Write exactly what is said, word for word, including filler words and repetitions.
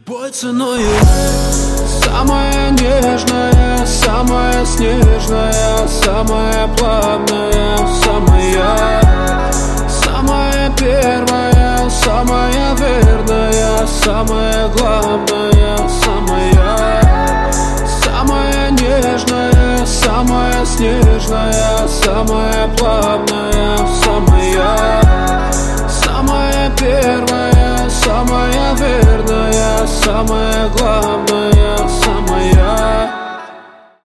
Любой ценою. Самая нежная, самая снежная, самая плавная, самая, самая первая, самая верная, самая главная, самая, самая нежная, самая снежная, самая плавная.